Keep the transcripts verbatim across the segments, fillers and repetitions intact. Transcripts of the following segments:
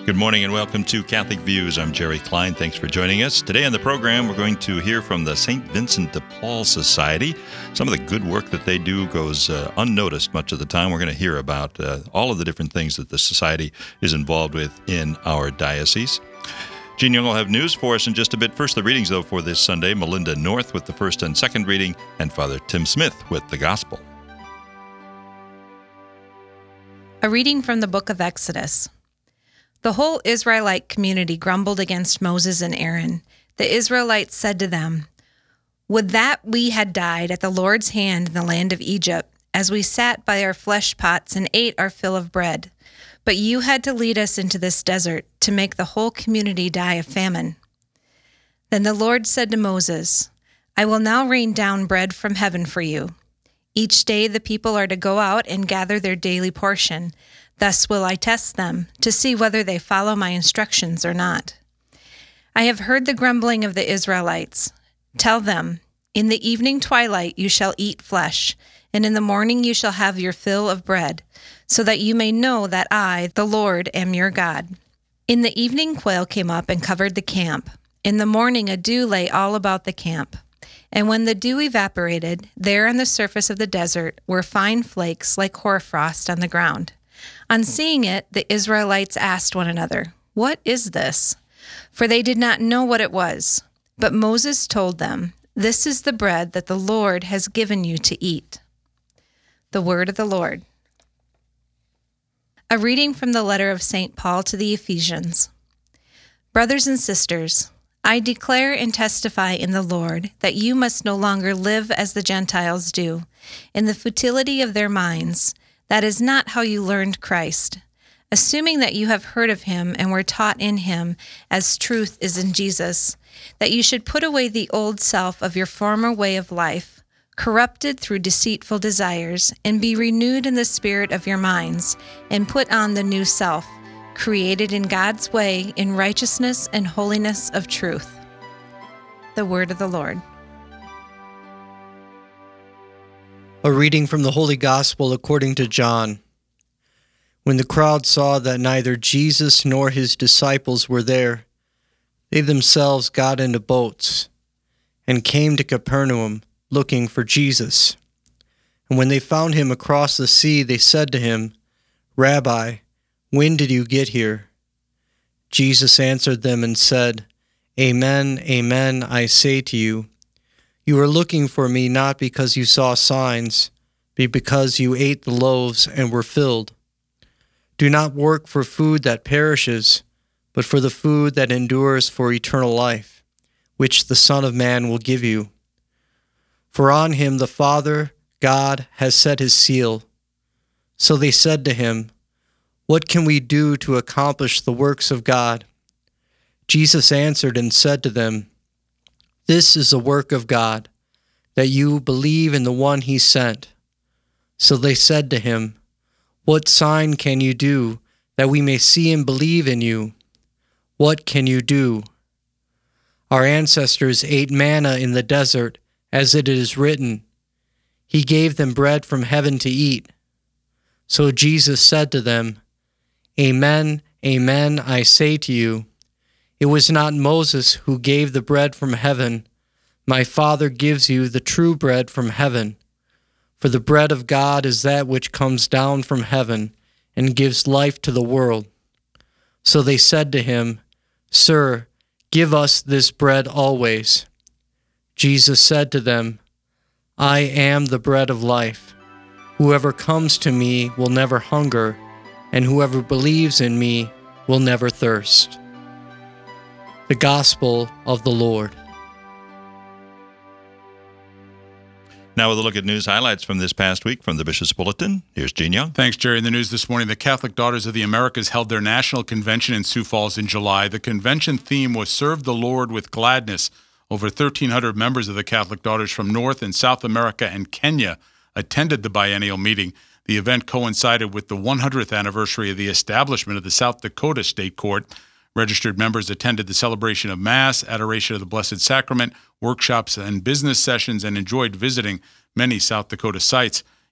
Good morning and welcome to Catholic Views. I'm Jerry Klein. Thanks for joining us. Today on the program, we're going to hear from the Saint Vincent de Paul Society. Some of the good work that they do goes uh, unnoticed much of the time. We're going to hear about uh, all of the different things that the society is involved with in our diocese. Gene Young will have news for us in just a bit. First, the readings, though, for this Sunday. Melinda North with the first and second reading, and Father Tim Smith with the Gospel. A reading from the book of Exodus. The whole Israelite community grumbled against Moses and Aaron. The Israelites said to them, "Would that we had died at the Lord's hand in the land of Egypt, as we sat by our flesh pots and ate our fill of bread. But you had to lead us into this desert to make the whole community die of famine." Then the Lord said to Moses, "I will now rain down bread from heaven for you. Each day the people are to go out and gather their daily portion. Thus will I test them, to see whether they follow my instructions or not. I have heard the grumbling of the Israelites. Tell them, in the evening twilight you shall eat flesh, and in the morning you shall have your fill of bread, so that you may know that I, the Lord, am your God." In the evening quail came up and covered the camp. In the morning a dew lay all about the camp. And when the dew evaporated, there on the surface of the desert were fine flakes like hoarfrost on the ground. On seeing it, the Israelites asked one another, "What is this?" For they did not know what it was. But Moses told them, "This is the bread that the Lord has given you to eat." The word of the Lord. A reading from the letter of Saint Paul to the Ephesians. Brothers and sisters, I declare and testify in the Lord that you must no longer live as the Gentiles do, in the futility of their minds. That is not how you learned Christ, assuming that you have heard of him and were taught in him, as truth is in Jesus, that you should put away the old self of your former way of life, corrupted through deceitful desires, and be renewed in the spirit of your minds, and put on the new self, created in God's way in righteousness and holiness of truth. The word of the Lord. A reading from the Holy Gospel according to John. When the crowd saw that neither Jesus nor his disciples were there, they themselves got into boats and came to Capernaum looking for Jesus. And when they found him across the sea, they said to him, "Rabbi, when did you get here?" Jesus answered them and said, "Amen, amen, I say to you, you are looking for me not because you saw signs, but because you ate the loaves and were filled. Do not work for food that perishes, but for the food that endures for eternal life, which the Son of Man will give you. For on him the Father, God, has set his seal." So they said to him, "What can we do to accomplish the works of God?" Jesus answered and said to them, "This is the work of God, that you believe in the one he sent." So they said to him, "What sign can you do, that we may see and believe in you? What can you do?" "Our ancestors ate manna in the desert, as it is written, 'He gave them bread from heaven to eat.'" So Jesus said to them, "Amen, amen, I say to you, it was not Moses who gave the bread from heaven. My Father gives you the true bread from heaven. For the bread of God is that which comes down from heaven and gives life to the world." So they said to him, "Sir, give us this bread always." Jesus said to them, "I am the bread of life. Whoever comes to me will never hunger, and whoever believes in me will never thirst." The Gospel of the Lord. Now with a look at news highlights from this past week from the Bishop's Bulletin, here's Gene Young. Thanks, Jerry. In the news this morning, the Catholic Daughters of the Americas held their national convention in Sioux Falls in July. The convention theme was "Serve the Lord with Gladness." Over thirteen hundred members of the Catholic Daughters from North and South America and Kenya attended the biennial meeting. The event coincided with the one hundredth anniversary of the establishment of the South Dakota State Court. Registered members attended the celebration of Mass, adoration of the Blessed Sacrament, workshops and business sessions, and enjoyed visiting many South Dakota sites.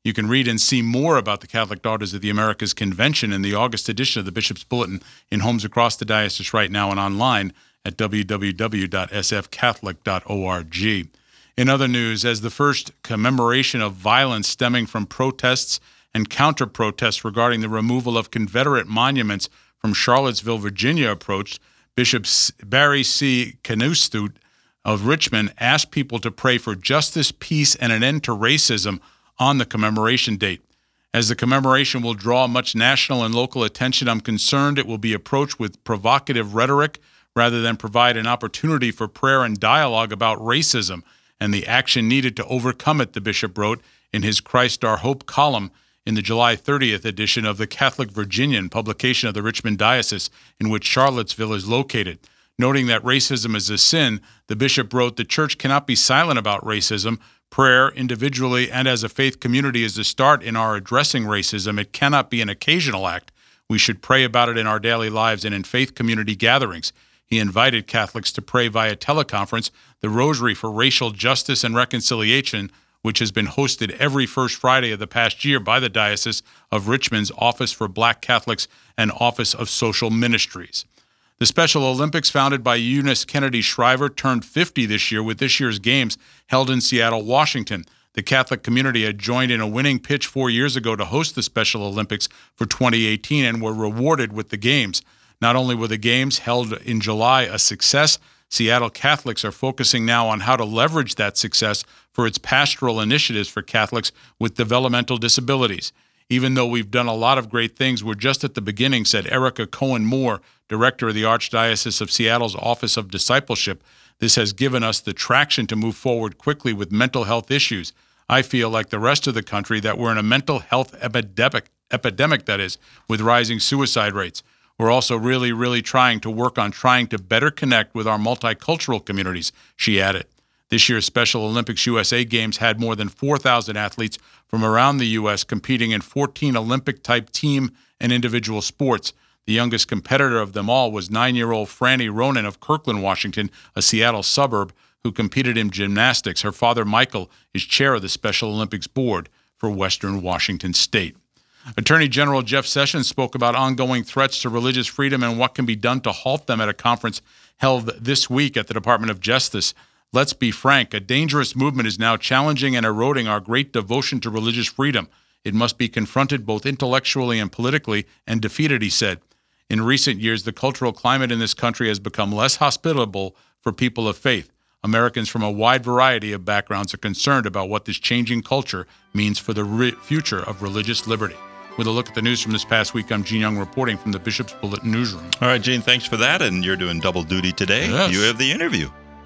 You can read and see more about the Catholic Daughters of the Americas Convention in the August edition of the Bishop's Bulletin in homes across the diocese right now and online at w w w dot s f catholic dot org. In other news, as the first commemoration of violence stemming from protests and counter-protests regarding the removal of Confederate monuments from Charlottesville, Virginia approached, Bishop Barry C. Canustut of Richmond asked people to pray for justice, peace, and an end to racism on the commemoration date. As the commemoration will draw much national and local attention, I'm concerned it will be approached with provocative rhetoric rather than provide an opportunity for prayer and dialogue about racism and the action needed to overcome it, the bishop wrote in his Christ Our Hope column in the July thirtieth edition of the Catholic Virginian, publication of the Richmond Diocese, in which Charlottesville is located. Noting that racism is a sin, the bishop wrote, "The Church cannot be silent about racism. Prayer, individually and as a faith community, is the start in our addressing racism. It cannot be an occasional act. We should pray about it in our daily lives and in faith community gatherings." He invited Catholics to pray via teleconference the Rosary for Racial Justice and Reconciliation, which has been hosted every first Friday of the past year by the Diocese of Richmond's Office for Black Catholics and Office of Social Ministries. The Special Olympics, founded by Eunice Kennedy Shriver, turned fifty this year with this year's games held in Seattle, Washington. The Catholic community had joined in a winning pitch four years ago to host the Special Olympics for twenty eighteen and were rewarded with the games. Not only were the games held in July a success, Seattle Catholics are focusing now on how to leverage that success for its pastoral initiatives for Catholics with developmental disabilities. Even though we've done a lot of great things, we're just at the beginning, said Erica Cohen Moore, director of the Archdiocese of Seattle's Office of Discipleship. This has given us the traction to move forward quickly with mental health issues. I feel like the rest of the country that we're in a mental health epidemic, epidemic that is, with rising suicide rates. We're also really, really trying to work on trying to better connect with our multicultural communities, she added. This year's Special Olympics U S A Games had more than four thousand athletes from around the U S competing in fourteen Olympic-type team and individual sports. The youngest competitor of them all was nine-year-old Franny Ronan of Kirkland, Washington, a Seattle suburb, who competed in gymnastics. Her father, Michael, is chair of the Special Olympics Board for Western Washington State. Attorney General Jeff Sessions spoke about ongoing threats to religious freedom and what can be done to halt them at a conference held this week at the Department of Justice. Let's be frank, a dangerous movement is now challenging and eroding our great devotion to religious freedom. It must be confronted both intellectually and politically and defeated, he said. In recent years, the cultural climate in this country has become less hospitable for people of faith. Americans from a wide variety of backgrounds are concerned about what this changing culture means for the re- future of religious liberty. With a look at the news from this past week, I'm Gene Young reporting from the Bishop's Bulletin Newsroom. All right, Gene, thanks for that. And you're doing double duty today. Yes. You have the interview.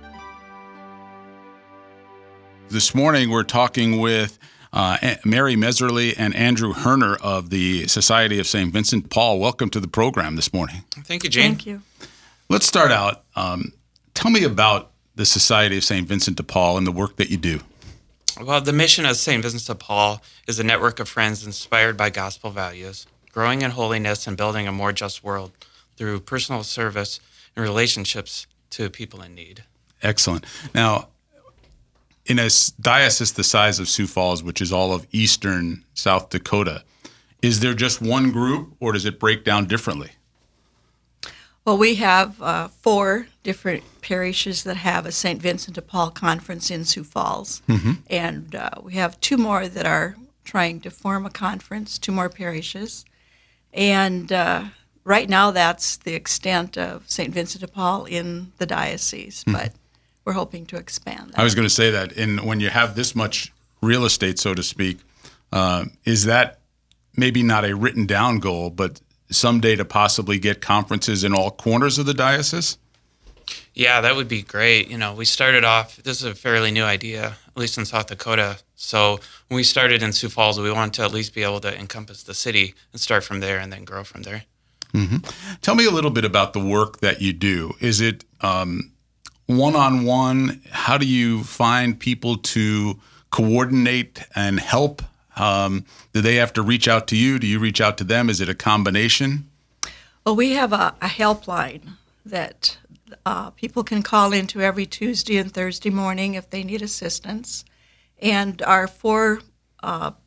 This morning, we're talking with uh, Mary Meserly and Andrew Herner of the Society of Saint Vincent de Paul. Welcome to the program this morning. Thank you, Gene. Thank you. Let's start out. Um, tell me about the Society of Saint Vincent de Paul and the work that you do. Well, the mission of Saint Vincent de Paul is a network of friends inspired by gospel values, growing in holiness and building a more just world through personal service and relationships to people in need. Excellent. Now, in a diocese the size of Sioux Falls, which is all of eastern South Dakota, is there just one group or does it break down differently? Well, we have uh, four different parishes that have a Saint Vincent de Paul conference in Sioux Falls. Mm-hmm. And uh, we have two more that are trying to form a conference, two more parishes. And uh, right now that's the extent of Saint Vincent de Paul in the diocese, mm-hmm. but we're hoping to expand that. I was going to say that in, when you have this much real estate, so to speak, uh, is that maybe not a written down goal, but someday to possibly get conferences in all corners of the diocese? Yeah, that would be great. You know, we started off, this is a fairly new idea, at least in South Dakota. So when we started in Sioux Falls, we wanted to at least be able to encompass the city and start from there and then grow from there. Mm-hmm. Tell me a little bit about the work that you do. Is it um, one-on-one? How do you find people to coordinate and help? Um, do they have to reach out to you? Do you reach out to them? Is it a combination? Well, we have a, a helpline that uh, people can call into every Tuesday and Thursday morning if they need assistance. And our four uh,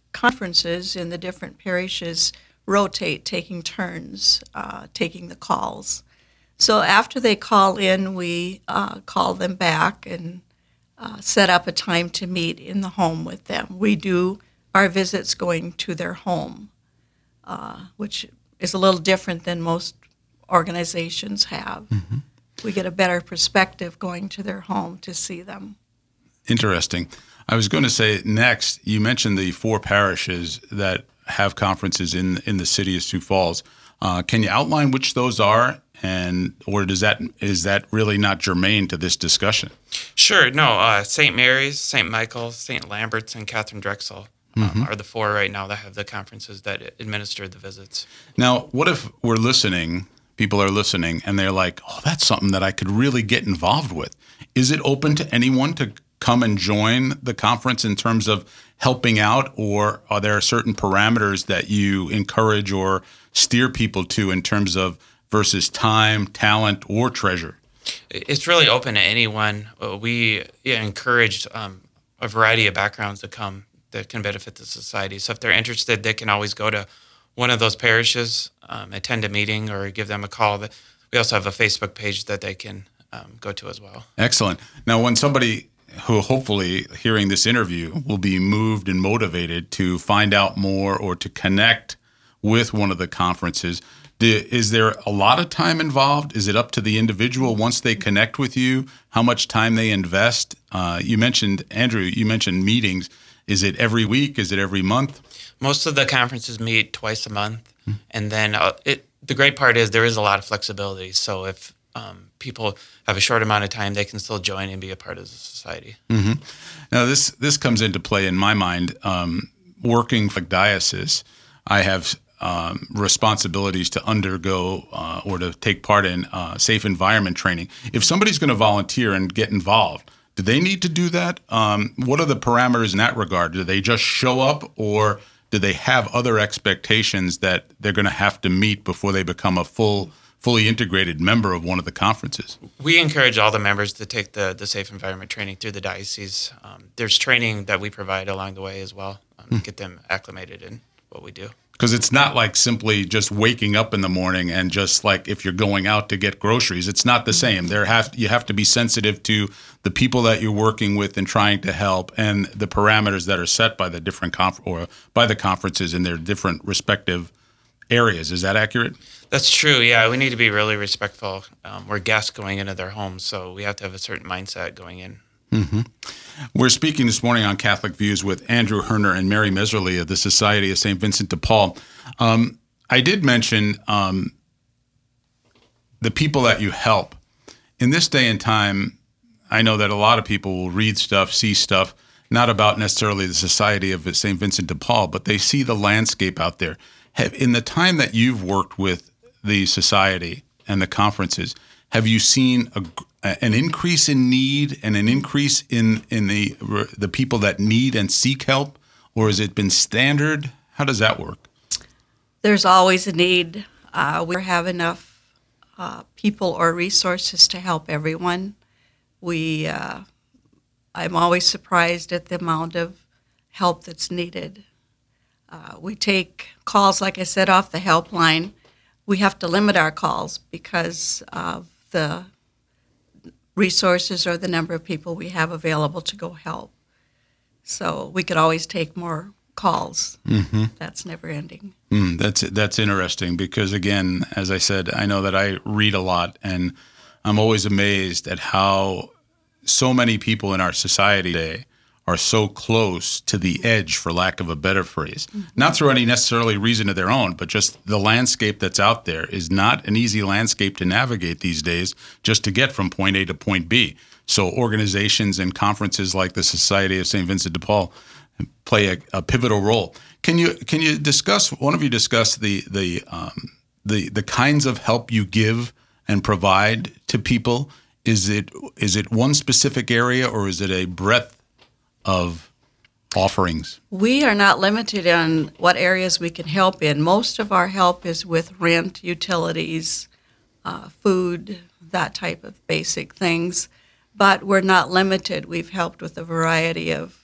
conferences in the different parishes rotate, taking turns, uh, taking the calls. So after they call in, we uh, call them back and uh, set up a time to meet in the home with them. We do our visits going to their home, uh, which is a little different than most organizations have. Mm-hmm. We get a better perspective going to their home to see them. Interesting. I was going to say next, you mentioned the four parishes that have conferences in in the city of Sioux Falls. Uh, can you outline which those are, and or does that is that really not germane to this discussion? Sure. No, uh, Saint Mary's, Saint Michael's, Saint Lambert's, and Catherine Drexel um, mm-hmm. are the four right now that have the conferences that administer the visits. Now, what if we're listening, people are listening, and they're like, oh, that's something that I could really get involved with. Is it open to anyone to come and join the conference in terms of helping out, or are there certain parameters that you encourage or steer people to in terms of versus time, talent, or treasure? It's really open to anyone. We encourage um, a variety of backgrounds to come that can benefit the society. So if they're interested, they can always go to one of those parishes, um, attend a meeting, or give them a call. We also have a Facebook page that they can um, go to as well. Excellent. Now, when somebody who hopefully hearing this interview will be moved and motivated to find out more or to connect with one of the conferences, is there a lot of time involved? Is it up to the individual once they connect with you, how much time they invest? Uh, you mentioned, Andrew, you mentioned meetings. Is it every week? Is it every month? Most of the conferences meet twice a month. Hmm. And then uh, it, the great part is there is a lot of flexibility. So if um, people have a short amount of time, they can still join and be a part of the society. Mm-hmm. Now, this this comes into play in my mind. Um, working for diocese, I have um, responsibilities to undergo uh, or to take part in uh, safe environment training. If somebody's going to volunteer and get involved, do they need to do that? Um, what are the parameters in that regard? Do they just show up, or do they have other expectations that they're going to have to meet before they become a full fully integrated member of one of the conferences? We encourage all the members to take the, the safe environment training through the diocese. Um, there's training that we provide along the way as well, um, hmm. to get them acclimated in what we do. Because it's not like simply just waking up in the morning and just like if you're going out to get groceries, it's not the same. There have you have to be sensitive to the people that you're working with and trying to help, and the parameters that are set by the different conf- or by the conferences in their different respective areas. Is that accurate? That's true. Yeah, we need to be really respectful. Um, we're guests going into their homes, so we have to have a certain mindset going in. Mm-hmm. We're speaking this morning on Catholic Views with Andrew Herner and Mary Meserly of the Society of Saint Vincent de Paul. Um, I did mention um, the people that you help. In this day and time, I know that a lot of people will read stuff, see stuff, not about necessarily the Society of Saint Vincent de Paul, but they see the landscape out there. Have, in the time that you've worked with the society and the conferences, have you seen a, an increase in need and an increase in, in the the people that need and seek help, or has it been standard? How does that work? There's always a need. Uh, we have enough uh, people or resources to help everyone. We, uh, I'm always surprised at the amount of help that's needed. Uh, we take calls, like I said, off the helpline. We have to limit our calls because of the resources or the number of people we have available to go help. So we could always take more calls. Mm-hmm. That's never ending. Mm, that's that's interesting because, again, as I said, I know that I read a lot, and I'm always amazed at how so many people in our society today are so close to the edge, for lack of a better phrase. Mm-hmm. Not through any necessarily reason of their own, but just the landscape that's out there is not an easy landscape to navigate these days just to get from point A to point B. So organizations and conferences like the Society of Saint Vincent de Paul play a, a pivotal role. Can you can you discuss, one of you discuss the the um, the the kinds of help you give and provide to people? Is it is it one specific area, or is it a breadth of offerings? We are not limited on what areas we can help in. Most of our help is with rent, utilities, uh, food, that type of basic things. But we're not limited. We've helped with a variety of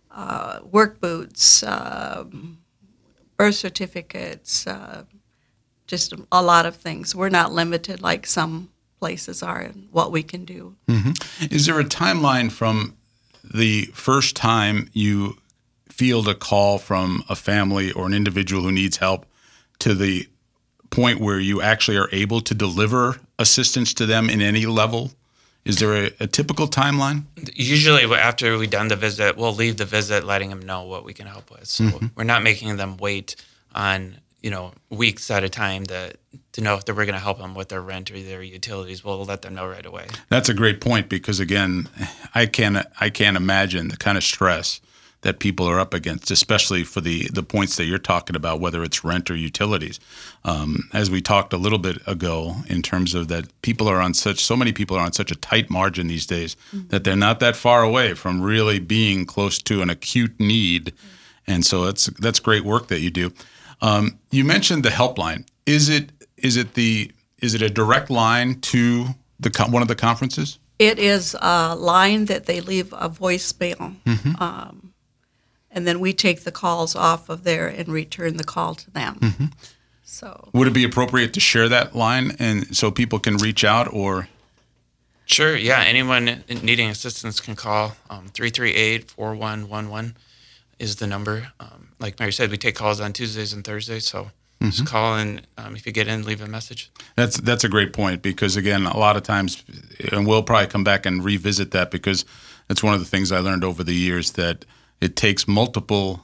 uh, work boots, uh, birth certificates, uh, just a lot of things. We're not limited like some places are in what we can do. Mm-hmm. Is there a timeline from the first time you field a call from a family or an individual who needs help to the point where you actually are able to deliver assistance to them in any level? Is there a, a typical timeline? Usually after we've done the visit, we'll leave the visit letting them know what we can help with. So mm-hmm. we're not making them wait on, you know, weeks at a time to, to know if we're going to help them with their rent or their utilities. We'll let them know right away. That's a great point because, again, I can't, I can't imagine the kind of stress that people are up against, especially for the, the points that you're talking about, whether it's rent or utilities. Um, as we talked a little bit ago, in terms of that people are on such, so many people are on such a tight margin these days mm-hmm. that they're not that far away from really being close to an acute need. Mm-hmm. And so that's, that's great work that you do. Um, you mentioned the helpline. Is it, is it the, is it a direct line to the, one of the conferences? It is a line that they leave a voicemail. Mm-hmm. Um, And then we take the calls off of there and return the call to them. Mm-hmm. So, would it be appropriate to share that line and so people can reach out? Or sure, yeah. Anyone needing assistance can call. Um, three three eight, four one one one is the number. Um, like Mary said, we take calls on Tuesdays and Thursdays. So mm-hmm. just call and um, if you get in, leave a message. That's that's a great point because again, a lot of times, and we'll probably come back and revisit that because that's one of the things I learned over the years that. It takes multiple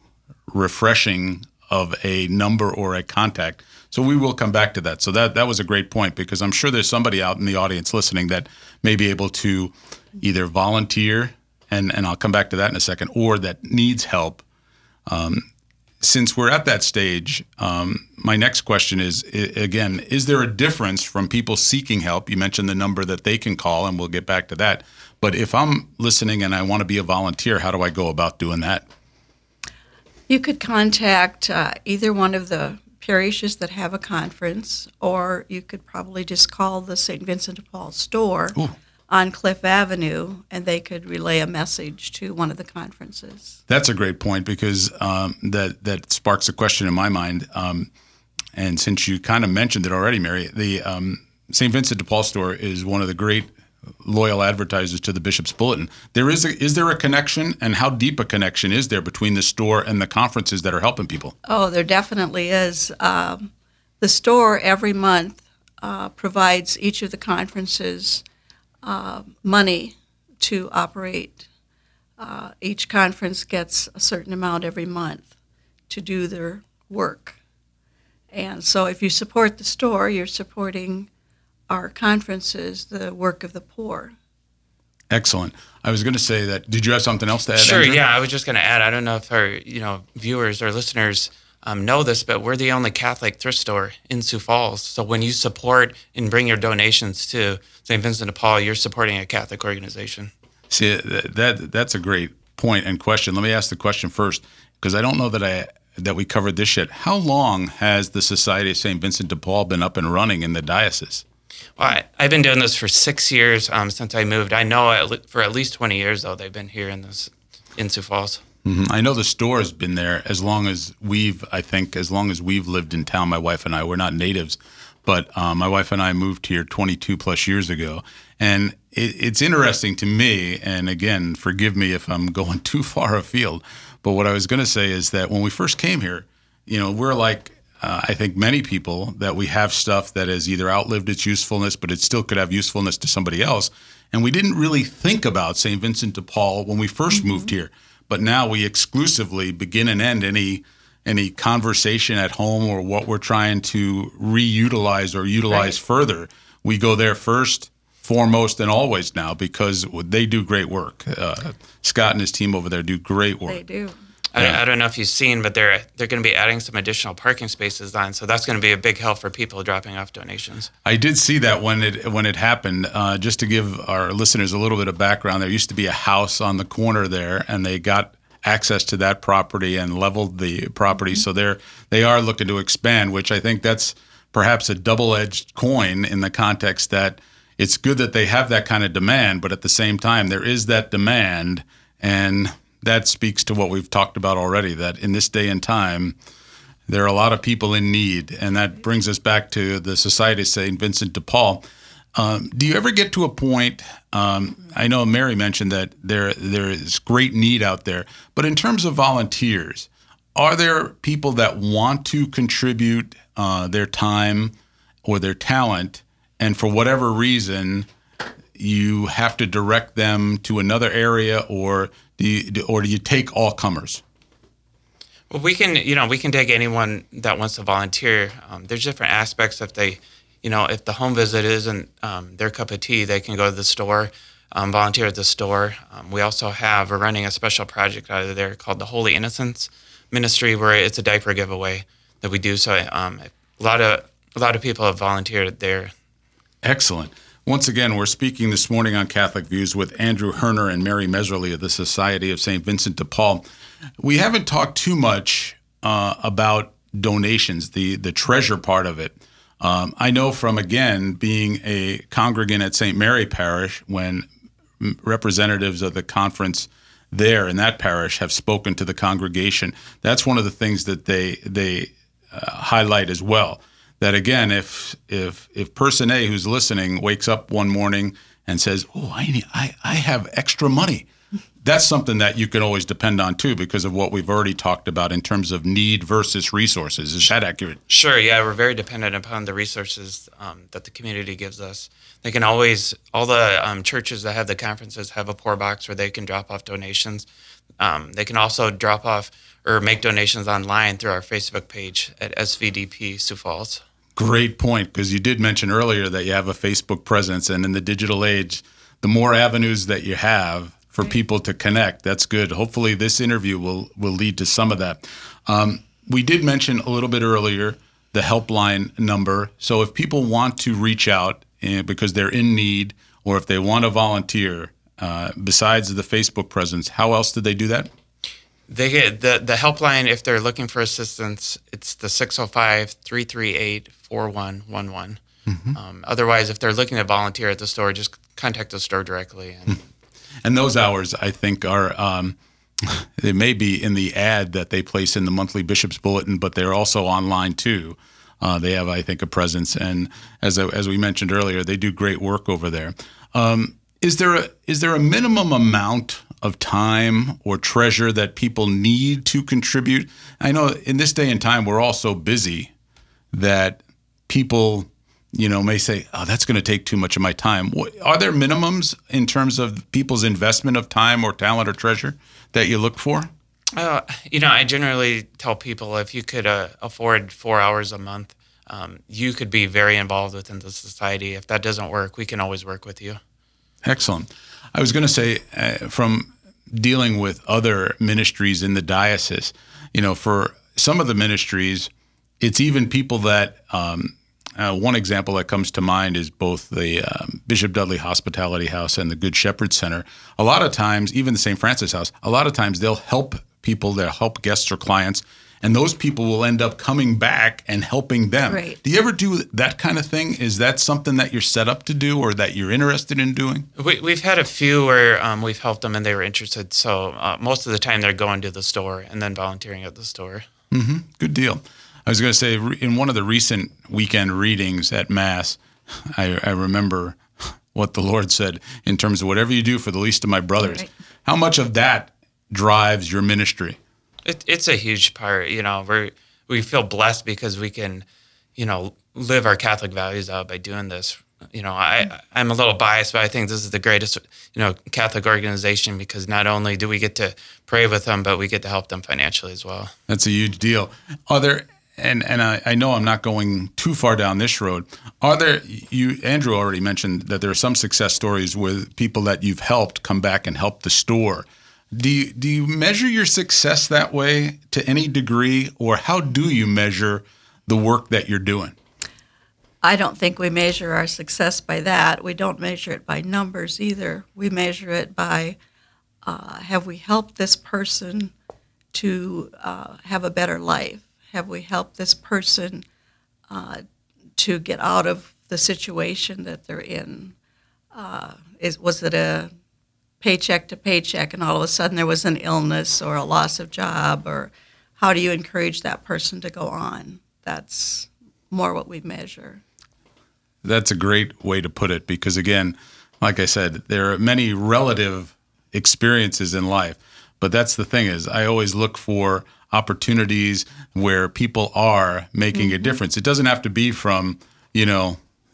refreshing of a number or a contact. So we will come back to that. So that, that was a great point because I'm sure there's somebody out in the audience listening that may be able to either volunteer, and, and I'll come back to that in a second, or that needs help. Um, since we're at that stage, um, my next question is, again, is there a difference from people seeking help? You mentioned the number that they can call, and we'll get back to that. But if I'm listening and I want to be a volunteer, how do I go about doing that? You could contact uh, either one of the parishes that have a conference, or you could probably just call the Saint Vincent de Paul store Ooh. On Cliff Avenue, and they could relay a message to one of the conferences. That's a great point because um, that, that sparks a question in my mind. Um, and since you kind of mentioned it already, Mary, the um, Saint Vincent de Paul store is one of the great loyal advertisers to the Bishop's Bulletin. There is a, is there a connection, and how deep a connection is there between the store and the conferences that are helping people? Oh, there definitely is. Um, the store every month uh, provides each of the conferences uh, money to operate. Uh, each conference gets a certain amount every month to do their work. And so if you support the store, you're supporting our conferences, the work of the poor. Excellent. I was going to say that. Did you have something else to add? Sure. Andrew? Yeah, I was just going to add. I don't know if our you know viewers or listeners um, know this, but we're the only Catholic thrift store in Sioux Falls. So when you support and bring your donations to Saint Vincent de Paul, you're supporting a Catholic organization. See, that, that that's a great point and question. Let me ask the question first because I don't know that I that we covered this yet. How long has the Society of Saint Vincent de Paul been up and running in the diocese? Well, I, I've been doing this for six years um, since I moved. I know at le- for at least twenty years, though, they've been here in this in Sioux Falls. Mm-hmm. I know the store has been there as long as we've, I think, as long as we've lived in town, my wife and I. We're not natives, but um, my wife and I moved here twenty-two plus years ago. And it, it's interesting to me, and again, forgive me if I'm going too far afield, but what I was going to say is that when we first came here, you know, we're like, Uh, I think many people that we have stuff that has either outlived its usefulness, but it still could have usefulness to somebody else. And we didn't really think about Saint Vincent de Paul when we first mm-hmm. moved here. But now we exclusively begin and end any any conversation at home or what we're trying to reutilize or utilize right. further. We go there first, foremost, and always now because they do great work. Uh, Scott and his team over there do great work. They do. I, yeah. I don't know if you've seen, but they're they're going to be adding some additional parking spaces on, so that's going to be a big help for people dropping off donations. I did see that when it when it happened. Uh, just to give our listeners a little bit of background, there used to be a house on the corner there, and they got access to that property and leveled the property. Mm-hmm. So they're they are looking to expand, which I think that's perhaps a double-edged coin in the context that it's good that they have that kind of demand, but at the same time there is that demand and that speaks to what we've talked about already, that in this day and time, there are a lot of people in need. And that brings us back to the Society of Saint Vincent de Paul. Um, do you ever get to a point, um, I know Mary mentioned that there there is great need out there, but in terms of volunteers, are there people that want to contribute uh, their time or their talent, and for whatever reason, you have to direct them to another area, or do you, or do you take all comers? Well, we can, you know, we can take anyone that wants to volunteer. Um, there's different aspects. If they, you know, if the home visit isn't um, their cup of tea, they can go to the store, um, volunteer at the store. Um, we also have, we're running a special project out of there called the Holy Innocents Ministry, where it's a diaper giveaway that we do. So um, a lot of a lot of people have volunteered there. Excellent. Once again, we're speaking this morning on Catholic Views with Andrew Herner and Mary Meserly of the Society of Saint Vincent de Paul. We haven't talked too much uh, about donations, the, the treasure part of it. Um, I know from, again, being a congregant at Saint Mary Parish, when representatives of the conference there in that parish have spoken to the congregation, that's one of the things that they they uh, highlight as well. That again, if if if person A who's listening wakes up one morning and says, "Oh, I need, I I have extra money," that's something that you can always depend on too, because of what we've already talked about in terms of need versus resources. Is that accurate? Sure. Yeah, we're very dependent upon the resources um, that the community gives us. They can always, all the um, churches that have the conferences have a poor box where they can drop off donations. Um, they can also drop off or make donations online through our Facebook page at S V D P Sioux Falls. Great point, because you did mention earlier that you have a Facebook presence, and in the digital age, the more avenues that you have for right. people to connect, that's good. Hopefully this interview will, will lead to some of that. Um, we did mention a little bit earlier the helpline number. So if people want to reach out uh, because they're in need, or if they want to volunteer, uh, besides the Facebook presence, how else did they do that? They get the, the helpline, if they're looking for assistance, it's the six oh five, three three eight, four one one one. Mm-hmm. Um, otherwise, if they're looking to volunteer at the store, just contact the store directly. And, and those hours, I think, are um, they may be in the ad that they place in the monthly Bishop's Bulletin, but they're also online too. Uh, they have, I think, a presence. And as as we mentioned earlier, they do great work over there. Um, is there a, is there a minimum amount of time or treasure that people need to contribute? I know in this day and time, we're all so busy that people, you know, may say, oh, that's going to take too much of my time. Are there minimums in terms of people's investment of time or talent or treasure that you look for? Uh, you know, I generally tell people if you could uh, afford four hours a month, um, you could be very involved within the society. If that doesn't work, we can always work with you. Excellent. I was going to say, uh, from dealing with other ministries in the diocese, you know, for some of the ministries, it's even people that, um, uh, one example that comes to mind is both the um, Bishop Dudley Hospitality House and the Good Shepherd Center. A lot of times, even the Saint Francis House, a lot of times they'll help people, they'll help guests or clients, and those people will end up coming back and helping them. Right. Do you ever do that kind of thing? Is that something that you're set up to do or that you're interested in doing? We, we've had a few where um, we've helped them and they were interested. So uh, most of the time they're going to the store and then volunteering at the store. Mm-hmm. Good deal. I was going to say, in one of the recent weekend readings at Mass, I, I remember what the Lord said in terms of whatever you do for the least of my brothers. Right. How much of that drives your ministry? It, it's a huge part. You know, we we feel blessed because we can, you know, live our Catholic values out by doing this. You know, I I'm a little biased, but I think this is the greatest, you know, Catholic organization because not only do we get to pray with them, but we get to help them financially as well. That's a huge deal. Are there, and and I, I know I'm not going too far down this road. Are there, you Andrew already mentioned that there are some success stories with people that you've helped come back and help the store. Do you, do you measure your success that way to any degree, or how do you measure the work that you're doing? I don't think we measure our success by that. We don't measure it by numbers either. We measure it by uh, have we helped this person to uh, have a better life? Have we helped this person uh, to get out of the situation that they're in? Uh, is was it a paycheck to paycheck, and all of a sudden there was an illness or a loss of job, or how do you encourage that person to go on? That's more what we measure. That's a great way to put it, because again, like I said, there are many relative experiences in life, but that's the thing is I always look for opportunities where people are making mm-hmm. a difference. It doesn't have to be from, you know,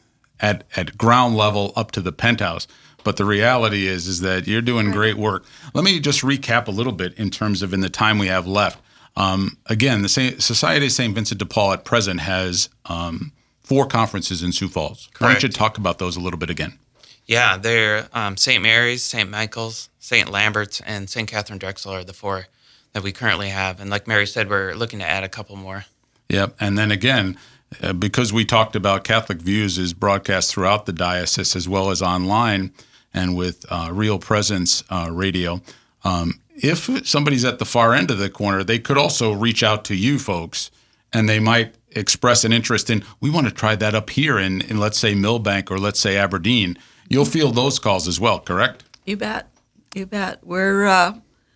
at at ground level up to the penthouse, but the reality is is that you're doing great work. Let me just recap a little bit in terms of in the time we have left. Um, again, the Saint, Society of Saint Vincent de Paul at present has um, four conferences in Sioux Falls. Correct. Why don't you talk about those a little bit again? Yeah, they're um, Saint Mary's, Saint Michael's, Saint Lambert's, and Saint Catherine Drexel are the four that we currently have. And like Mary said, we're looking to add a couple more. Yep. And then again, uh, because we talked about Catholic Views is broadcast throughout the diocese as well as online and with uh, Real Presence uh, radio, um, if somebody's at the far end of the corner, they could also reach out to you folks, and they might express an interest in, we want to try that up here in, in let's say, Millbank or let's say Aberdeen. You'll field those calls as well, correct? You bet. You bet. We're uh,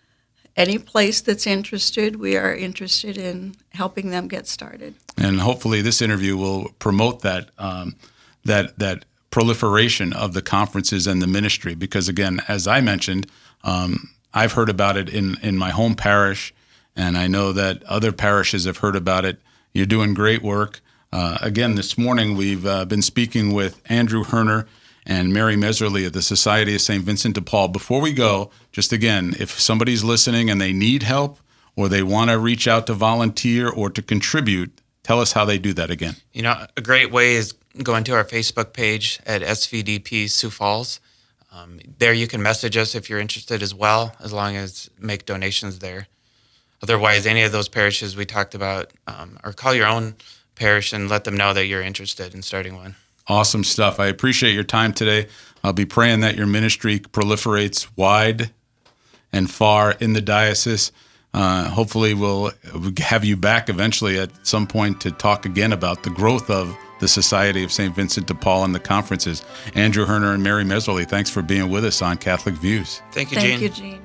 any place that's interested, we are interested in helping them get started. And hopefully this interview will promote that um, that that proliferation of the conferences and the ministry, because again, as I mentioned, um, I've heard about it in, in my home parish, and I know that other parishes have heard about it. You're doing great work. Uh, again, this morning we've uh, been speaking with Andrew Herner and Mary Meserly of the Society of Saint Vincent de Paul. Before we go, just again, if somebody's listening and they need help or they want to reach out to volunteer or to contribute, tell us how they do that again. You know, a great way is going to our Facebook page at S V D P Sioux Falls. Um, there you can message us if you're interested as well, as long as make donations there. Otherwise, any of those parishes we talked about, um, or call your own parish and let them know that you're interested in starting one. Awesome stuff. I appreciate your time today. I'll be praying that your ministry proliferates wide and far in the diocese. Uh, hopefully we'll have you back eventually at some point to talk again about the growth of the Society of Saint Vincent de Paul and the conferences. Andrew Herner and Mary Meserly, thanks for being with us on Catholic Views. Thank you, Thank Gene. you, Gene.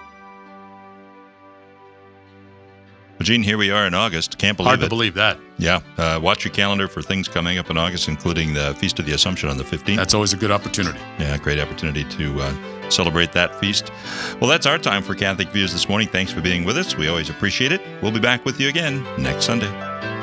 Well, Gene, here we are in August. Can't believe Hard it. to believe that. Yeah. Uh, watch your calendar for things coming up in August, including the Feast of the Assumption on the fifteenth. That's always a good opportunity. Yeah, great opportunity to uh, celebrate that feast. Well, that's our time for Catholic Views this morning. Thanks for being with us. We always appreciate it. We'll be back with you again next Sunday.